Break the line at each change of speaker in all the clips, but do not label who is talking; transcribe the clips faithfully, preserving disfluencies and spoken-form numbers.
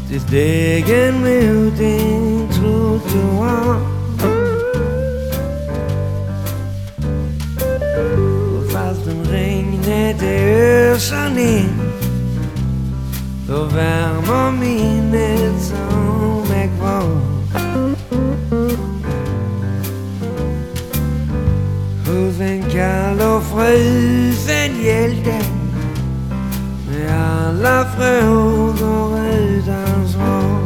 Til stegen med din trottoar. Och fastän regnet öser ner, då värmer minnet som är kvar. Hos en kall och frusen hjälte med alla frågor utan svar.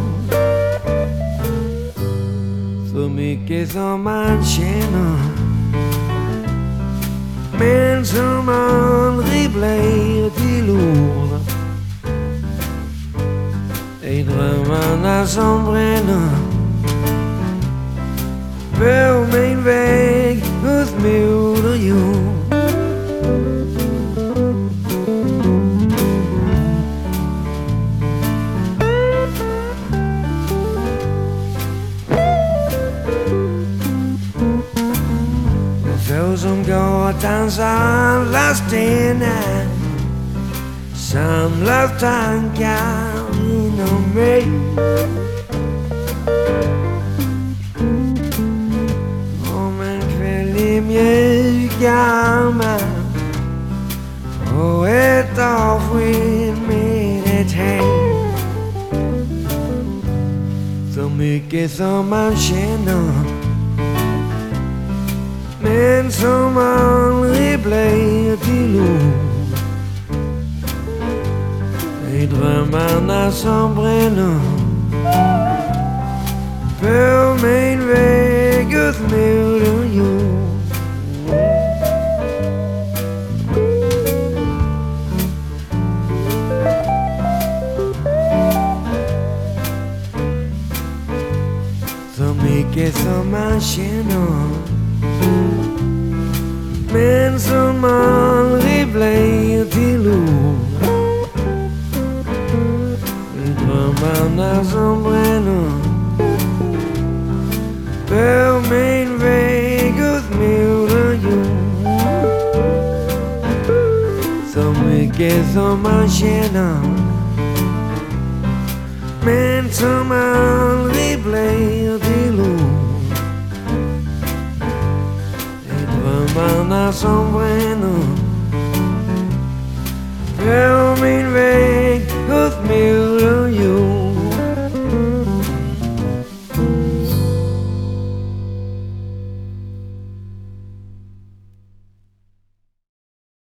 Så mycket som man känner, men som aldrig blir till ord. I drömmarna som bränner på min väg hos moder jord. Så som gatans alla stenar samlas tankar inom mig. Om en kväll i mjuka armar och ett avsked med ett hej. Så mycket som man känner, men som aldrig blir till ord. I drömmarna som bränner på min väg hos moder jord. Så mycket som man känner, men som aldrig blir till ord. I drömmarna som bränner på min väg hos moder jord. Så mycket som man känner, men som aldrig blir till ord. Drömmarna som bränner på min väg